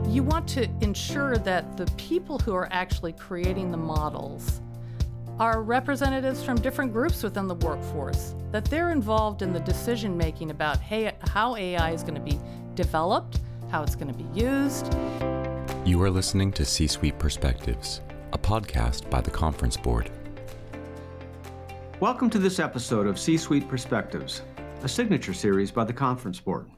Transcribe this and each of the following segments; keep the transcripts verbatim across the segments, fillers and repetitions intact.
You want to ensure that the people who are actually creating the models are representatives from different groups within the workforce, that they're involved in the decision making about hey, how A I is going to be developed, how it's going to be used. You are listening to C-Suite Perspectives, a podcast by the Conference Board. Welcome to this episode of C-Suite Perspectives, a signature series by the Conference Board.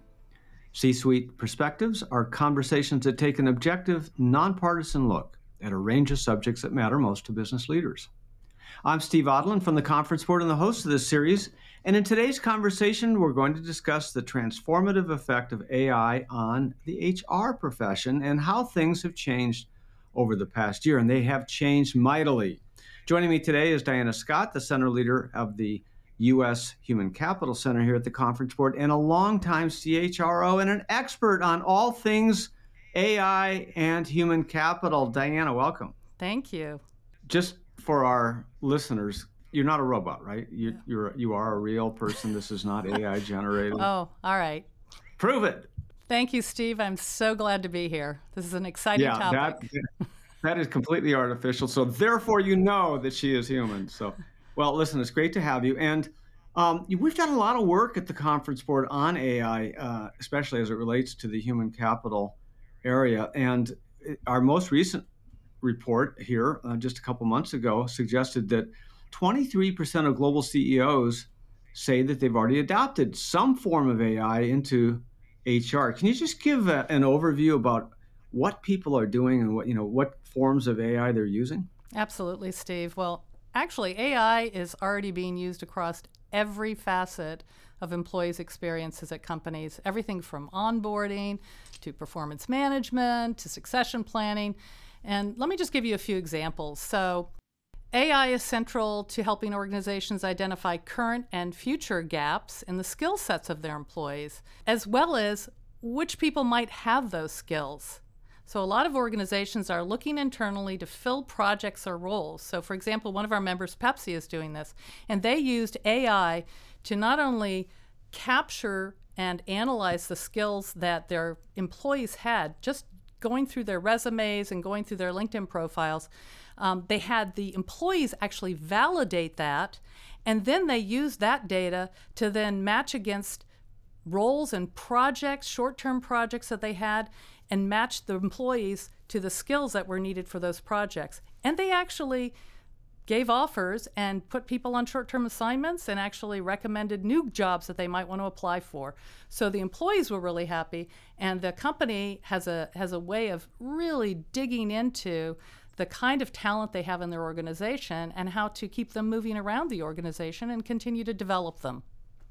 C-Suite Perspectives are conversations that take an objective, nonpartisan look at a range of subjects that matter most to business leaders. I'm Steve Odland from the Conference Board and the host of this series, and in today's conversation, we're going to discuss the transformative effect of A I on the H R profession and how things have changed over the past year, and they have changed mightily. Joining me today is Diana Scott, the center leader of the U S Human Capital Center here at the Conference Board, and a longtime C H R O and an expert on all things A I and human capital. Diana, welcome. Thank you. Just for our listeners, you're not a robot, right? You, No. you're you are a real person. This is not A I generated. Oh, all right. Prove it. Thank you, Steve. I'm so glad to be here. This is an exciting Yeah, topic. that that is completely artificial. So therefore, you know that she is human. So. Well, listen, it's great to have you. And um, we've done a lot of work at the Conference Board on A I, uh, especially as it relates to the human capital area. And our most recent report here, uh, just a couple months ago, suggested that twenty-three percent of global C E Os say that they've already adopted some form of A I into H R. Can you just give a, an overview about what people are doing and what, you know, what forms of A I they're using? Absolutely, Steve. Well, actually, A I is already being used across every facet of employees' experiences at companies, everything from onboarding to performance management to succession planning. And let me just give you a few examples. So A I is central to helping organizations identify current and future gaps in the skill sets of their employees, as well as which people might have those skills. So a lot of organizations are looking internally to fill projects or roles. So for example, one of our members, Pepsi, is doing this, and they used A I to not only capture and analyze the skills that their employees had, just going through their resumes and going through their LinkedIn profiles. Um, they had the employees actually validate that, and then they used that data to then match against roles and projects, short-term projects that they had, and match the employees to the skills that were needed for those projects. And they actually gave offers and put people on short-term assignments and actually recommended new jobs that they might want to apply for. So the employees were really happy, and the company has a has a way of really digging into the kind of talent they have in their organization and how to keep them moving around the organization and continue to develop them.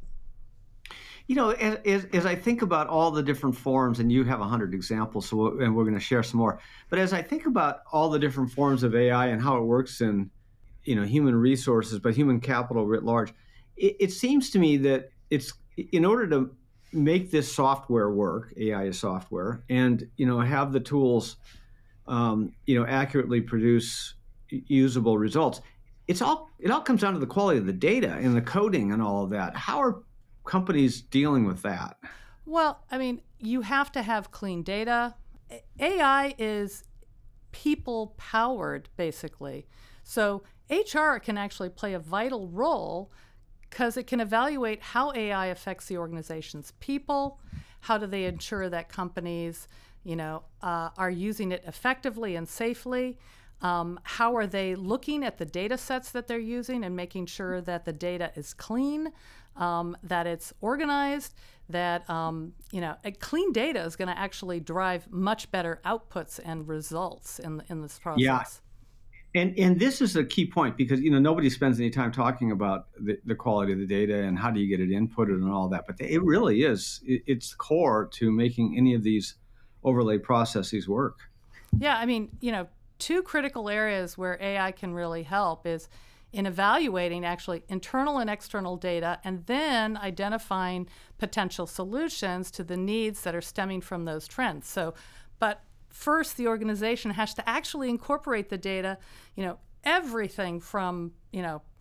You know, as, as I think about all the different forms, and you have a hundred examples, so we'll, and we're going to share some more. But as I think about all the different forms of A I and how it works in, you know, human resources, but human capital writ large, it, it seems to me that it's in order to make this software work, A I is software, and you know, have the tools, um, you know, accurately produce usable results. It's all it all comes down to the quality of the data and the coding and all of that. How are companies dealing with that? Well, I mean, you have to have clean data. A I is people powered, basically. So H R can actually play a vital role because it can evaluate how A I affects the organization's people. How do they ensure that companies, you know, uh, are using it effectively and safely? Um, how are they looking at the data sets that they're using and making sure that the data is clean, um, that it's organized, that, um, you know, a clean data is going to actually drive much better outputs and results in, in this process. Yeah. And and this is a key point because, you know, nobody spends any time talking about the, the quality of the data and how do you get it inputted and all that. But it really is, it, it's core to making any of these overlay processes work. Yeah, I mean, you know, two critical areas where A I can really help is in evaluating actually internal and external data and then identifying potential solutions to the needs that are stemming from those trends. So, but first the organization has to actually incorporate the data, you know, everything from, you know,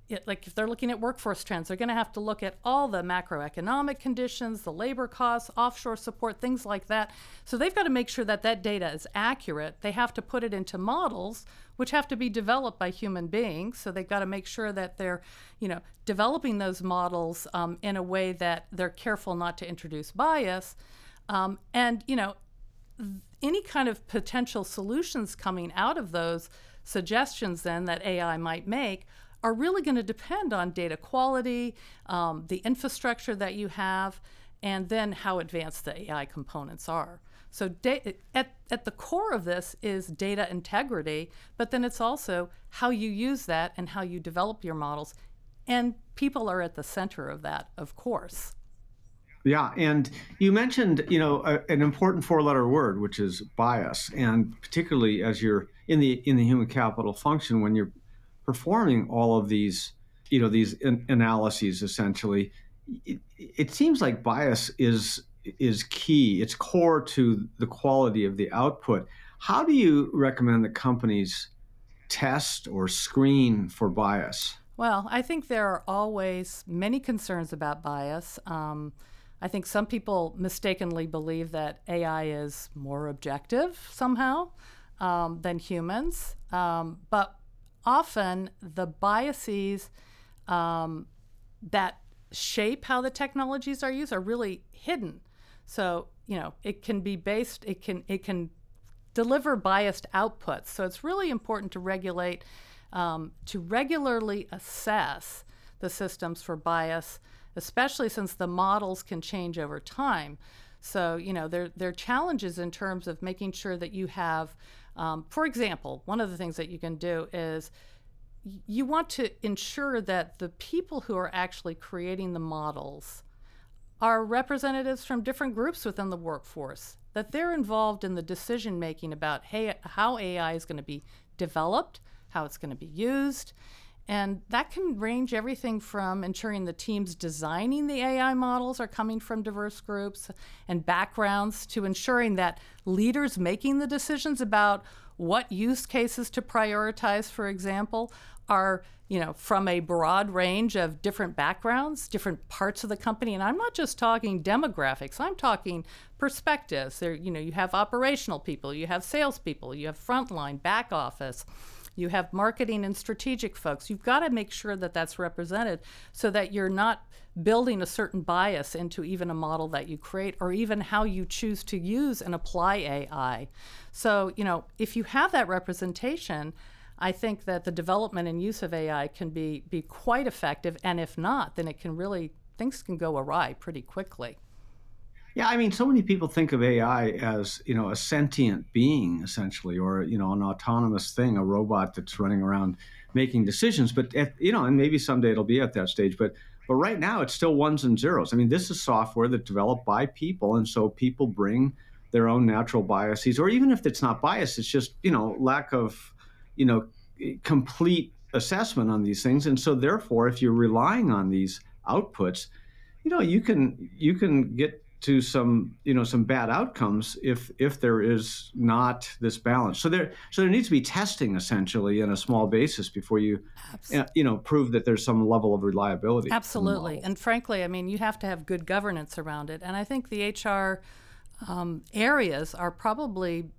it, like if they're looking at workforce trends, they're going to have to look at all the macroeconomic conditions, the labor costs, offshore support, things like that. So they've got to make sure that that data is accurate. They have to put it into models, which have to be developed by human beings. So they've got to make sure that they're, you know, developing those models um, in a way that they're careful not to introduce bias. Um, and, you know, any kind of potential solutions coming out of those suggestions then that A I might make are really going to depend on data quality, um, the infrastructure that you have, and then how advanced the A I components are. So da- at, at the core of this is data integrity, but then it's also how you use that and how you develop your models. And people are at the center of that, of course. Yeah, and you mentioned, you know, a, an important four-letter word, which is bias, and particularly as you're in the in the human capital function, when you're performing all of these, you know, these in, analyses, essentially, it, it seems like bias is is key. It's core to the quality of the output. How do you recommend that companies test or screen for bias? Well, I think there are always many concerns about bias. Um, I think some people mistakenly believe that A I is more objective somehow um, than humans. Um, but often the biases um, that shape how the technologies are used are really hidden. So, you know, it can be based, it can, it can deliver biased outputs. So it's really important to regulate, um, to regularly assess the systems for bias, especially since the models can change over time. So, you know, there, there are challenges in terms of making sure that you have, um, for example, one of the things that you can do is you want to ensure that the people who are actually creating the models are representatives from different groups within the workforce, that they're involved in the decision making about hey, how A I is going to be developed, how it's going to be used. And that can range everything from ensuring the teams designing the A I models are coming from diverse groups and backgrounds to ensuring that leaders making the decisions about what use cases to prioritize, for example, are, you know, from a broad range of different backgrounds, different parts of the company. And I'm not just talking demographics, I'm talking perspectives. There, you know, you have operational people, you have salespeople, you have frontline, back office. You have marketing and strategic folks. You've got to make sure that that's represented so that you're not building a certain bias into even a model that you create or even how you choose to use and apply A I. So, you know, if you have that representation, I think that the development and use of A I can be, be quite effective. And if not, then it can really, things can go awry pretty quickly. Yeah, I mean, so many people think of A I as, you know, a sentient being, essentially, or, you know, an autonomous thing, a robot that's running around making decisions. But, at, you know, and maybe someday it'll be at that stage. But but right now, it's still ones and zeros. I mean, this is software that's developed by people. And so people bring their own natural biases, or even if it's not bias, it's just, you know, lack of, you know, complete assessment on these things. And so, therefore, if you're relying on these outputs, you know, you can you can get to some, you know, some bad outcomes if if there is not this balance. So there so there needs to be testing essentially in a small basis before you, Absolutely. you know, prove that there's some level of reliability. Absolutely. And frankly, I mean, you have to have good governance around it. And I think the H R um, areas are probably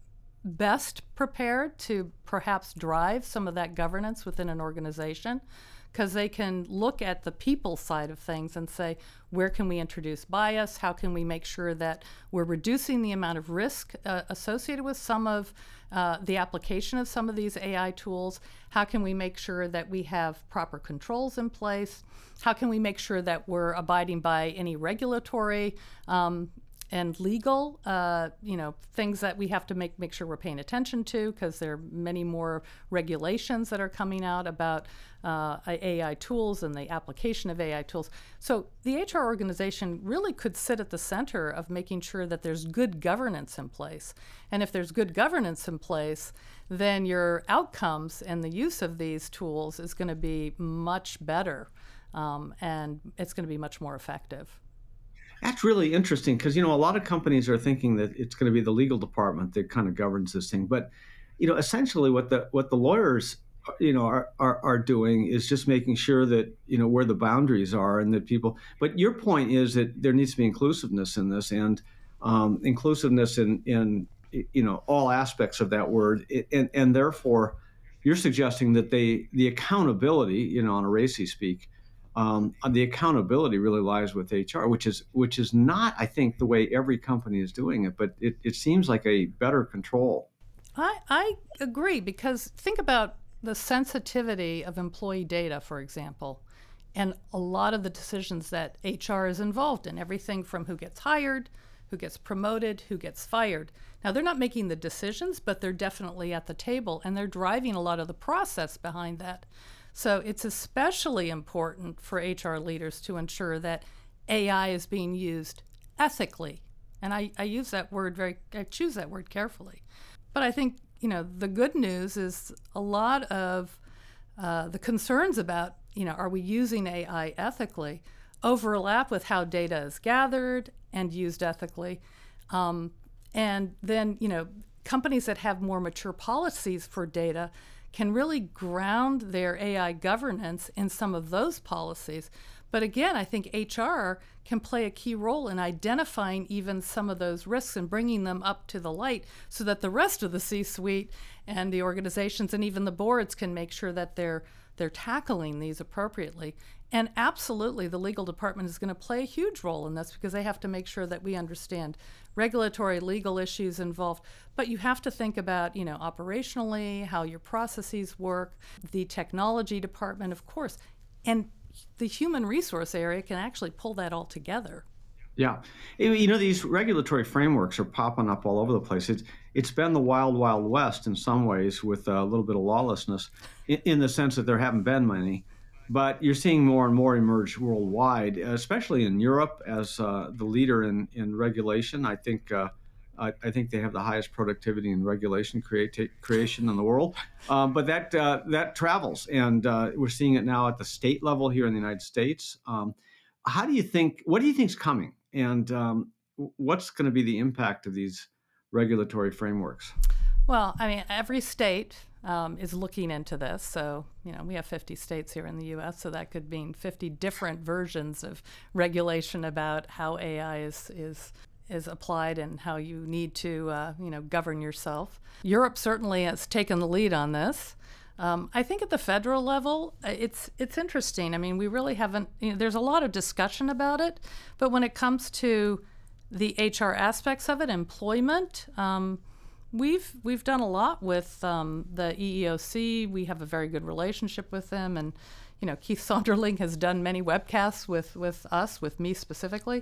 best prepared to perhaps drive some of that governance within an organization, because they can look at the people side of things and say, where can we introduce bias? How can we make sure that we're reducing the amount of risk uh, associated with some of uh, the application of some of these A I tools? How can we make sure that we have proper controls in place? How can we make sure that we're abiding by any regulatory um, and legal, uh, you know, things that we have to make make sure we're paying attention to, because there are many more regulations that are coming out about uh, A I tools and the application of A I tools. So the H R organization really could sit at the center of making sure that there's good governance in place. And if there's good governance in place, then your outcomes and the use of these tools is going to be much better, um, and it's going to be much more effective. That's really interesting because, you know, a lot of companies are thinking that it's going to be the legal department that kind of governs this thing. But, you know, essentially what the what the lawyers you know, are, are, are doing is just making sure that, you know, where the boundaries are and that people, but your point is that there needs to be inclusiveness in this and um, inclusiveness in, in, you know, all aspects of that word. And, and therefore you're suggesting that they, the accountability, you know, on a racy speak, um, the accountability really lies with H R, which is, which is not, I think, the way every company is doing it, but it, it seems like a better control. I, I agree, because think about the sensitivity of employee data, for example, and a lot of the decisions that H R is involved in, everything from who gets hired, who gets promoted, who gets fired. Now, they're not making the decisions, but they're definitely at the table, and they're driving a lot of the process behind that. So it's especially important for H R leaders to ensure that A I is being used ethically. And I, I use that word very, I choose that word carefully. But I think, you know, the good news is a lot of uh, the concerns about, you know, are we using A I ethically, overlap with how data is gathered and used ethically. Um, and then, you know, companies that have more mature policies for data can really ground their A I governance in some of those policies. But again, I think H R can play a key role in identifying even some of those risks and bringing them up to the light so that the rest of the C-suite and the organizations and even the boards can make sure that they're they're tackling these appropriately. And absolutely, the legal department is going to play a huge role in this because they have to make sure that we understand regulatory, legal issues involved. But you have to think about, you know, operationally, how your processes work, the technology department, of course. And the human resource area can actually pull that all together. Yeah. You know, these regulatory frameworks are popping up all over the place. It's, it's been the wild, wild west in some ways with a little bit of lawlessness in, in the sense that there haven't been many. But you're seeing more and more emerge worldwide, especially in Europe as uh, the leader in, in regulation. I think uh, I, I think they have the highest productivity in regulation creati- creation in the world. Um, but that uh, that travels, and uh, we're seeing it now at the state level here in the United States. Um, how do you think? What do you think is coming? And um, what's going to be the impact of these regulatory frameworks? Well, I mean, every state um, is looking into this. So, you know, we have fifty states here in the U S, so that could mean fifty different versions of regulation about how A I is is is applied and how you need to, uh, you know, govern yourself. Europe certainly has taken the lead on this. Um, I think at the federal level, it's it's interesting. I mean, we really haven't, you know, there's a lot of discussion about it, but when it comes to the H R aspects of it, employment, um, we've we've done a lot with um, the E E O C. We have a very good relationship with them, and you know, Keith Sonderling has done many webcasts with with us, with me specifically.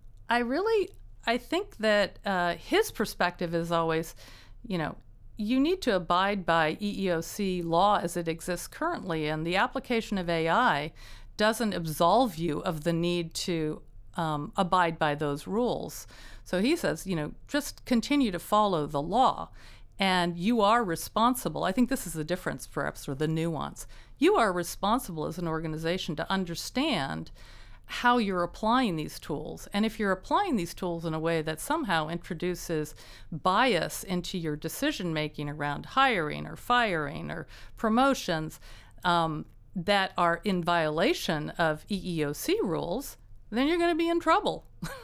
I really, I think that uh, his perspective is always, you know, you need to abide by E E O C law as it exists currently, and the application of A I doesn't absolve you of the need to um, abide by those rules. So he says, you know, just continue to follow the law, and you are responsible. I think this is the difference, perhaps, or the nuance. You are responsible as an organization to understand how you're applying these tools. And if you're applying these tools in a way that somehow introduces bias into your decision making around hiring or firing or promotions um, that are in violation of E E O C rules, then you're going to be in trouble.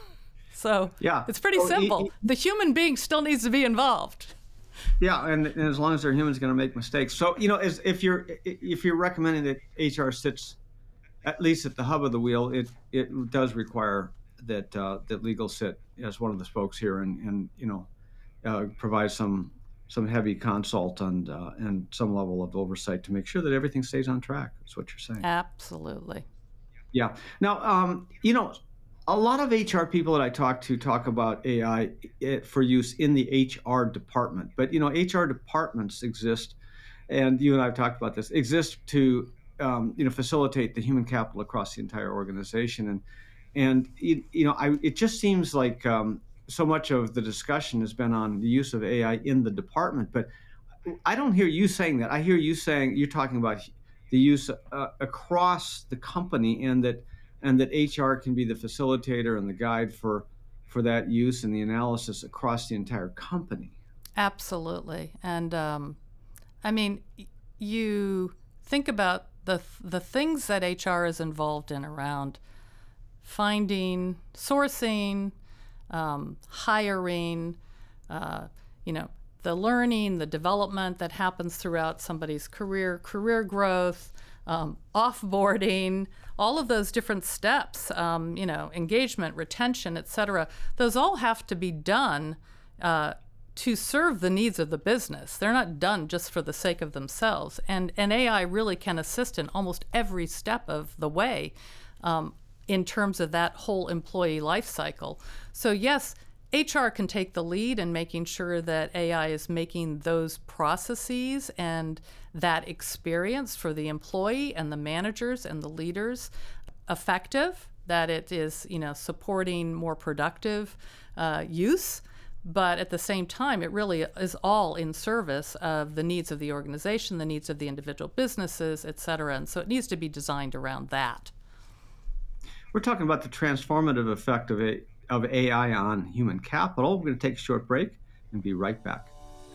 So yeah, it's pretty so simple. E- e- the human being still needs to be involved. Yeah, and, and as long as they're humans, going to make mistakes. So, you know, as if you're if you're recommending that H R sits at least at the hub of the wheel, it it does require that uh, that legal sit as one of the spokes here, and and you know uh, provide some some heavy consult and uh, and some level of oversight to make sure that everything stays on track. That's what you're saying. Absolutely. Yeah. Now, um, you know, a lot of H R people that I talk to talk about A I for use in the H R department, but you know, H R departments exist, and you and I have talked about this, exist to Um, you know, facilitate the human capital across the entire organization, and and you, you know, I it just seems like um, so much of the discussion has been on the use of A I in the department, but I don't hear you saying that. I hear you saying you're talking about the use uh, across the company, and that and that H R can be the facilitator and the guide for for that use and the analysis across the entire company. Absolutely, and um, I mean, you think about the the things that H R is involved in around finding, sourcing, um, hiring, uh, you know, the learning, the development that happens throughout somebody's career, career growth, um, offboarding, all of those different steps, um, you know, engagement, retention, et cetera, those all have to be done uh, to serve the needs of the business. They're not done just for the sake of themselves. And, and A I really can assist in almost every step of the way um, in terms of that whole employee life cycle. So yes, H R can take the lead in making sure that A I is making those processes and that experience for the employee and the managers and the leaders effective, that it is, you know, supporting more productive uh, use. But at the same time, it really is all in service of the needs of the organization, the needs of the individual businesses, et cetera. And so it needs to be designed around that. We're talking about the transformative effect of a of A I on human capital. We're going to take a short break and be right back.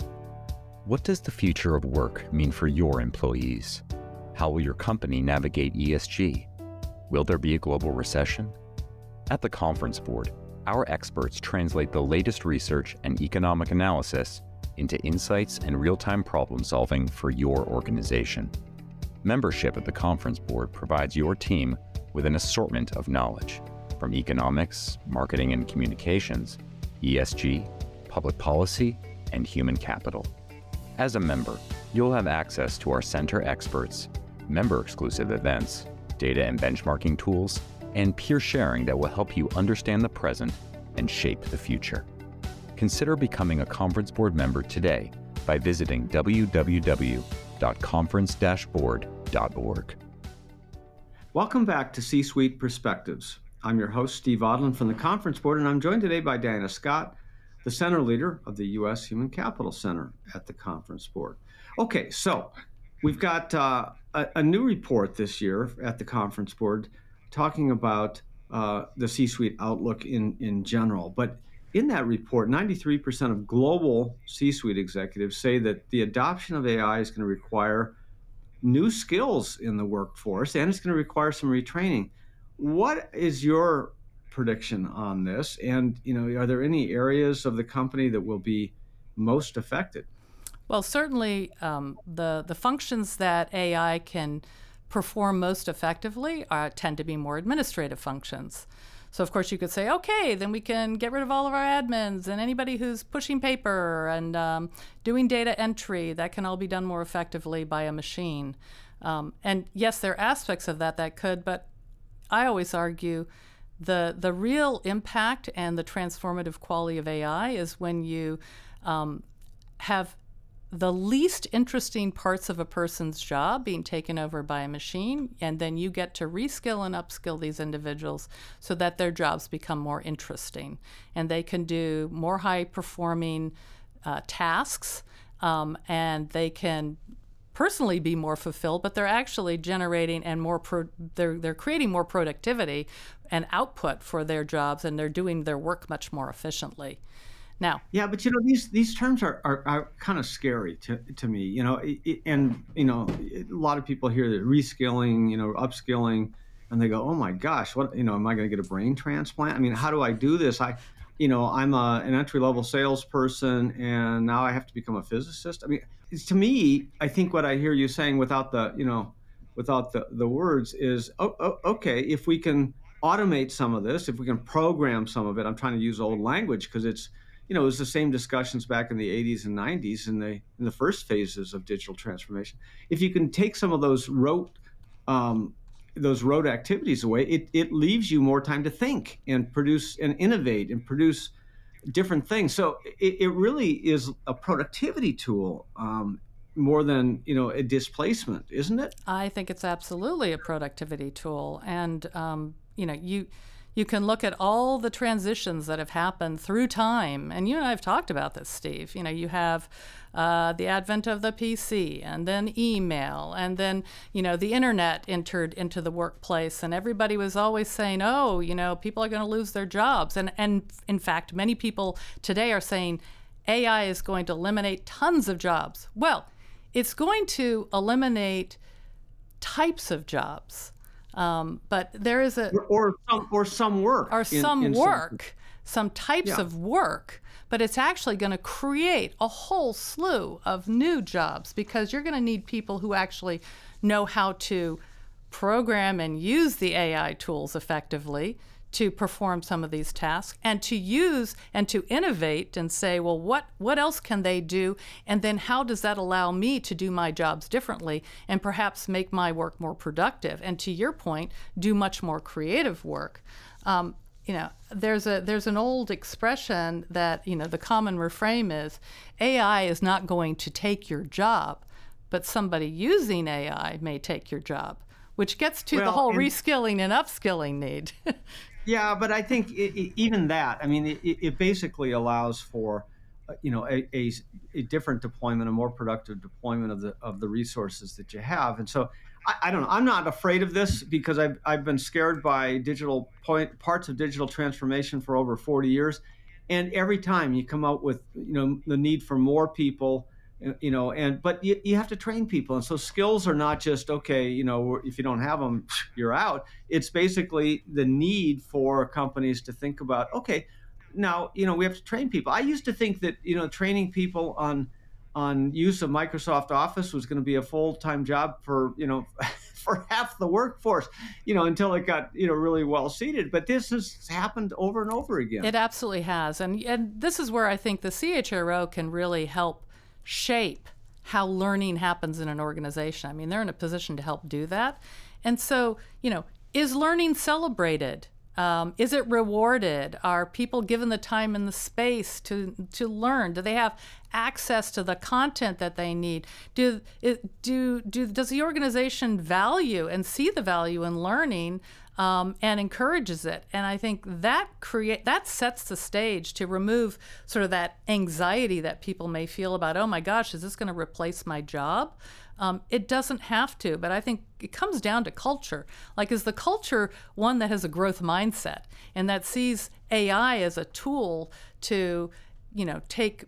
What does the future of work mean for your employees? How will your company navigate E S G? Will there be a global recession? At the Conference Board, our experts translate the latest research and economic analysis into insights and real-time problem solving for your organization. Membership at the Conference Board provides your team with an assortment of knowledge, from economics, marketing and communications, E S G, public policy, and human capital. As a member, you'll have access to our center experts, member-exclusive events, data and benchmarking tools, and peer sharing that will help you understand the present and shape the future. Consider becoming a Conference Board member today by visiting w w w dot conference dash board dot org. Welcome back to C-Suite Perspectives. I'm your host, Steve Odland from the Conference Board, and I'm joined today by Diana Scott, the center leader of the U S Human Capital Center at the Conference Board. Okay, so we've got uh, a, a new report this year at the Conference Board talking about uh, the C-Suite outlook in, in general. But in that report, ninety-three percent of global C-Suite executives say that the adoption of A I is going to require new skills in the workforce, and it's going to require some retraining. What is your prediction on this? And, you know, are there any areas of the company that will be most affected? Well, certainly um, the, the functions that A I can perform most effectively are, tend to be more administrative functions. So, of course, you could say, okay, then we can get rid of all of our admins and anybody who's pushing paper and um, doing data entry. That can all be done more effectively by a machine. Um, and yes, there are aspects of that that could, but I always argue the the real impact and the transformative quality of A I is when you um, have the least interesting parts of a person's job being taken over by a machine, and then you get to reskill and upskill these individuals so that their jobs become more interesting and they can do more high-performing uh, tasks, um, and they can personally be more fulfilled, but they're actually generating and more pro- they're they're creating more productivity and output for their jobs, and they're doing their work much more efficiently. Now, yeah, but you know, these these terms are, are, are kind of scary to, to me, you know, it, and you know, a lot of people hear that reskilling, you know, upskilling, and they go, oh my gosh, what, you know, am I going to get a brain transplant? I mean, how do I do this? I, you know, I'm a, an entry level salesperson, and now I have to become a physicist. I mean, it's, to me, I think what I hear you saying without the, you know, without the, the words is, oh, oh, okay, if we can automate some of this, if we can program some of it, I'm trying to use old language because it's, you know, it was the same discussions back in the eighties and nineties in the in the first phases of digital transformation. If you can take some of those rote um, those rote activities away, it, it leaves you more time to think and produce and innovate and produce different things. So it, it really is a productivity tool um, more than, you know, a displacement, isn't it? I think it's absolutely a productivity tool. And, um, you know, you you can look at all the transitions that have happened through time. And you and I have talked about this, Steve. You know, you have uh, the advent of the P C, and then email, and then, you know, the internet entered into the workplace, and everybody was always saying, oh, you know, people are going to lose their jobs. And, and in fact, many people today are saying A I is going to eliminate tons of jobs. Well, it's going to eliminate types of jobs. Um, but there is a or, or some or some work or in- some in work, some types Yeah. of work, but it's actually going to create a whole slew of new jobs because you're going to need people who actually know how to program and use the A I tools effectively to perform some of these tasks, and to use and to innovate and say, well, what, what else can they do? And then how does that allow me to do my jobs differently and perhaps make my work more productive? And to your point, do much more creative work. Um, you know, there's a there's an old expression that, you know, the common refrain is, A I is not going to take your job, but somebody using A I may take your job, which gets to the Well, whole and- reskilling and upskilling need. Yeah, but I think i i even that, I mean, it, it basically allows for, uh, you know, a, a, a different deployment, a more productive deployment of the of the resources that you have. And so, I, I don't know, I'm not afraid of this because I've, I've been scared by digital point, parts of digital transformation for over forty years. And every time you come out with, you know, the need for more people, you know, and but you, you have to train people. And so skills are not just, okay, you know, if you don't have them, you're out. It's basically the need for companies to think about, okay, now, you know, we have to train people. I used to think that, you know, training people on on use of Microsoft Office was going to be a full-time job for, you know, for half the workforce, you know, until it got, you know, really well seated. But this has happened over and over again. It absolutely has. And, and this is where I think the C H R O can really help shape how learning happens in an organization. I mean, they're in a position to help do that. And so, you know, is learning celebrated? Um, is it rewarded? Are people given the time and the space to to learn? Do they have access to the content that they need? Do it, do do does the organization value and see the value in learning um, and encourages it? And I think that create that sets the stage to remove sort of that anxiety that people may feel about, oh my gosh, is this going to replace my job? Um, it doesn't have to, but I think it comes down to culture. Like, is the culture one that has a growth mindset and that sees A I as a tool to, you know, take,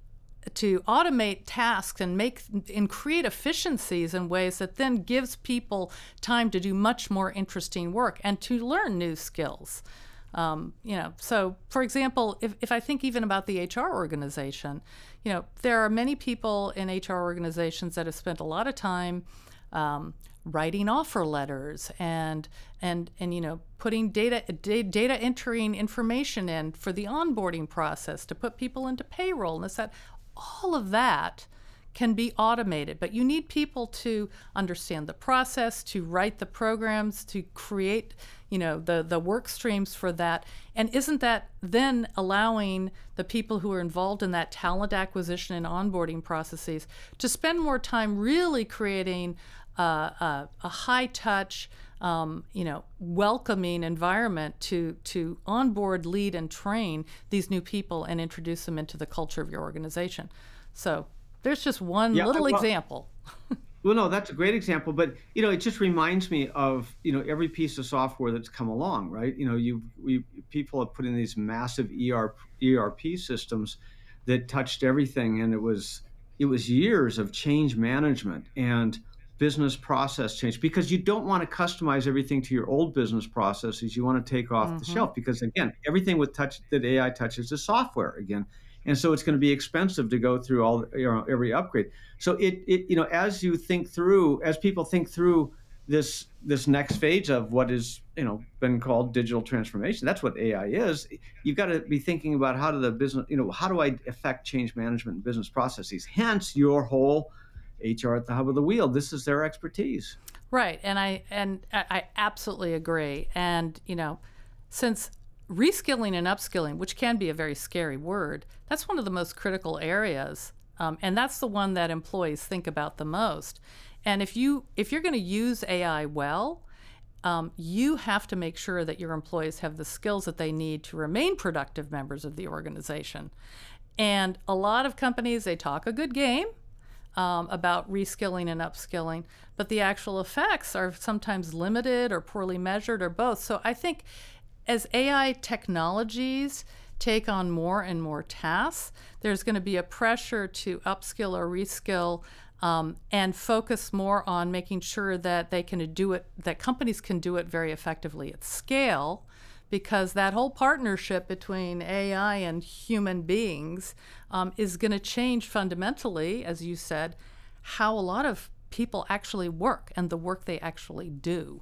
to automate tasks and make and create efficiencies in ways that then gives people time to do much more interesting work and to learn new skills. Um, you know, so for example, if, if I think even about the H R organization, you know, there are many people in H R organizations that have spent a lot of time um, writing offer letters and and and you know, putting data da- data entering information in for the onboarding process to put people into payroll and this that. All of that can be automated, but you need people to understand the process, to write the programs, to create, you know, the, the work streams for that. And isn't that then allowing the people who are involved in that talent acquisition and onboarding processes to spend more time really creating uh, a, a high-touch, um, you know, welcoming environment to to onboard, lead, and train these new people and introduce them into the culture of your organization? So there's just one Yeah, little well- example. Well, no, that's a great example, but you know, it just reminds me of, you know, every piece of software that's come along, right? You know, you we people have put in these massive E R P, E R P systems that touched everything, and it was it was years of change management and business process change, because you don't want to customize everything to your old business processes. You want to take off Mm-hmm. the shelf, because again, everything with touch that A I touches is software again. And so it's going to be expensive to go through all, you know, every upgrade. So it, it, you know, as you think through, as people think through this, this next phase of what is, you know, been called digital transformation, that's what A I is. You've got to be thinking about how do the business, you know, how do I affect change management and business processes? Hence your whole H R at the hub of the wheel. This is their expertise. Right, and I and I I absolutely agree. And you know, since reskilling and upskilling, which can be a very scary word, that's one of the most critical areas, um, and that's the one that employees think about the most. And if you if you're going to use A I well, um, you have to make sure that your employees have the skills that they need to remain productive members of the organization. And a lot of companies, they talk a good game um, about reskilling and upskilling, but the actual effects are sometimes limited or poorly measured or both. So I think as A I technologies take on more and more tasks, there's going to be a pressure to upskill or reskill um, and focus more on making sure that they can do it, that companies can do it very effectively at scale, because that whole partnership between A I and human beings um, is going to change fundamentally, as you said, how a lot of people actually work and the work they actually do.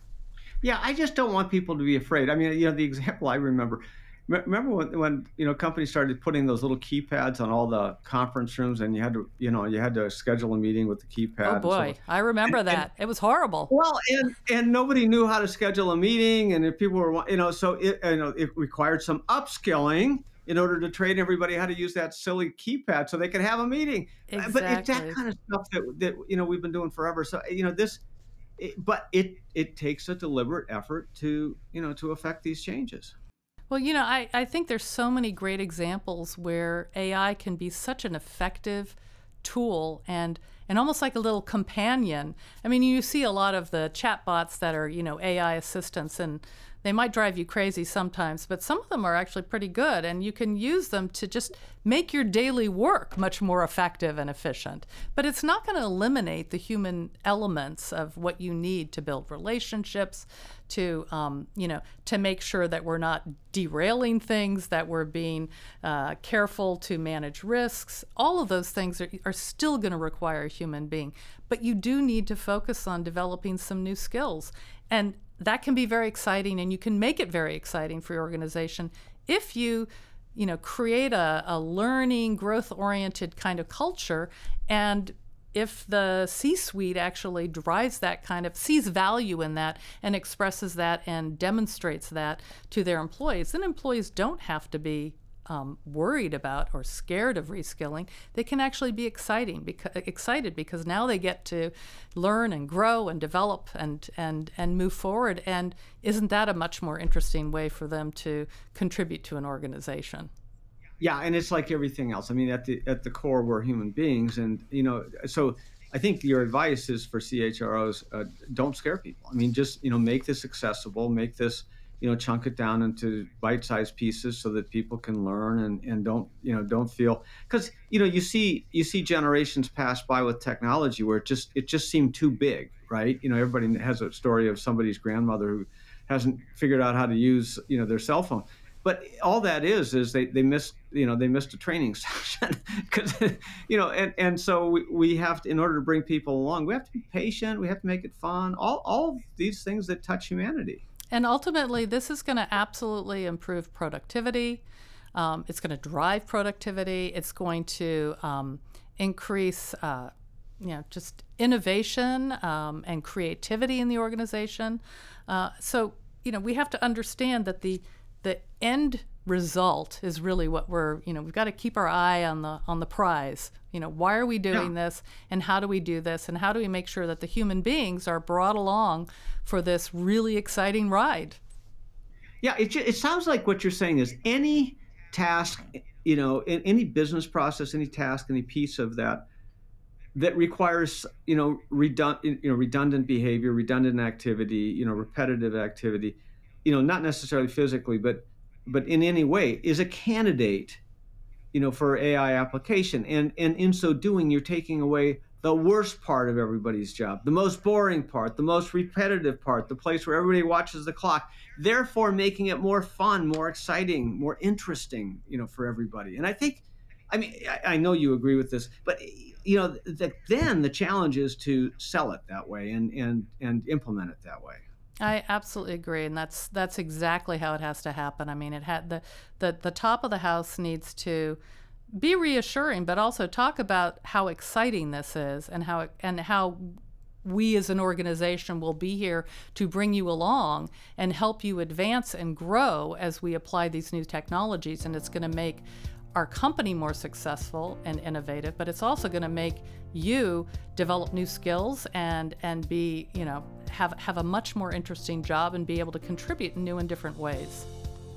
Yeah, I just don't want people to be afraid. I mean, you know, the example I remember, remember when, when you know companies started putting those little keypads on all the conference rooms, and you had to, you know, you had to schedule a meeting with the keypad. Oh boy, and so I remember and, that. and, It was horrible. well, and and nobody knew how to schedule a meeting, and if people were, you know, so it, you know, it required some upskilling in order to train everybody how to use that silly keypad so they could have a meeting. Exactly. But it's that kind of stuff that that you know we've been doing forever. So you know this. It, but it it takes a deliberate effort to you know to affect these changes. Well, you know, I, I think there's so many great examples where A I can be such an effective tool and and almost like a little companion. I mean, you see a lot of the chatbots that are, you know, A I assistants, and they might drive you crazy sometimes, but some of them are actually pretty good, and you can use them to just make your daily work much more effective and efficient. But it's not going to eliminate the human elements of what you need to build relationships, to um, you know, to make sure that we're not derailing things, that we're being uh, careful to manage risks. All of those things are, are still going to require a human being. But you do need to focus on developing some new skills. And that can be very exciting, and you can make it very exciting for your organization if you, you know, create a, a learning, growth-oriented kind of culture, and if the C-suite actually drives that kind of, sees value in that and expresses that and demonstrates that to their employees, then employees don't have to be Um, worried about or scared of reskilling. They can actually be exciting because, excited because now they get to learn and grow and develop and, and, and move forward. And isn't that a much more interesting way for them to contribute to an organization? Yeah, and it's like everything else. I mean, at the at the core, we're human beings, and you know, so I think your advice is for C H R Os: uh, don't scare people. I mean, just you know, make this accessible, make this. You know, chunk it down into bite-sized pieces so that people can learn and, and don't, you know, don't feel, because, you know, you see, you see generations pass by with technology where it just, it just seemed too big, right? You know, everybody has a story of somebody's grandmother who hasn't figured out how to use, you know, their cell phone. But all that is, is they, they missed, you know, they missed a training session because, you know, and, and so we, we have to, in order to bring people along, we have to be patient. We have to make it fun. All, all of these things that touch humanity. And ultimately, this is going to absolutely improve productivity. Um, it's going to drive productivity. It's going to um, increase, uh, you know, just innovation um, and creativity in the organization. Uh, so, you know, we have to understand that the the end result is really what we're, you know, we've got to keep our eye on the on the prize. You know, why are we doing yeah. this, and how do we do this, and how do we make sure that the human beings are brought along for this really exciting ride? Yeah, it it sounds like what you're saying is any task, you know, in any business process, any task, any piece of that that requires, you know, redundant, you know, redundant behavior, redundant activity, you know, repetitive activity, you know, not necessarily physically, but but in any way is a candidate, you know, for A I application. And and in so doing, you're taking away the worst part of everybody's job, the most boring part, the most repetitive part, the place where everybody watches the clock, therefore making it more fun, more exciting, more interesting, you know, for everybody. And I think, I mean, I, I know you agree with this, but, you know, the, then the challenge is to sell it that way and, and, and implement it that way. I absolutely agree, and that's that's exactly how it has to happen. I mean, it had the, the the top of the house needs to be reassuring, but also talk about how exciting this is, and how and how we as an organization will be here to bring you along and help you advance and grow as we apply these new technologies. And it's going to make our company more successful and innovative, but it's also going to make you develop new skills and and be, you know, have have a much more interesting job and be able to contribute in new and different ways.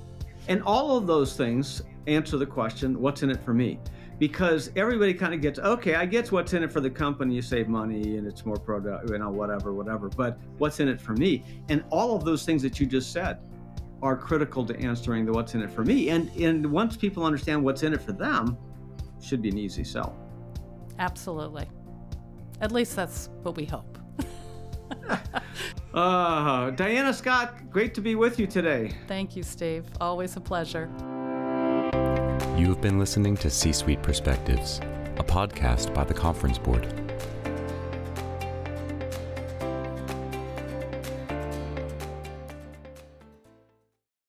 And all of those things answer the question, what's in it for me? Because everybody kind of gets, okay, I get what's in it for the company, you save money and it's more product, you know, whatever, whatever, but what's in it for me? And all of those things that you just said are critical to answering the what's in it for me. And and once people understand what's in it for them, it should be an easy sell. Absolutely. At least that's what we hope. uh, Diana Scott, great to be with you today. Thank you, Steve. Always a pleasure. You have been listening to C-Suite Perspectives, a podcast by the Conference Board.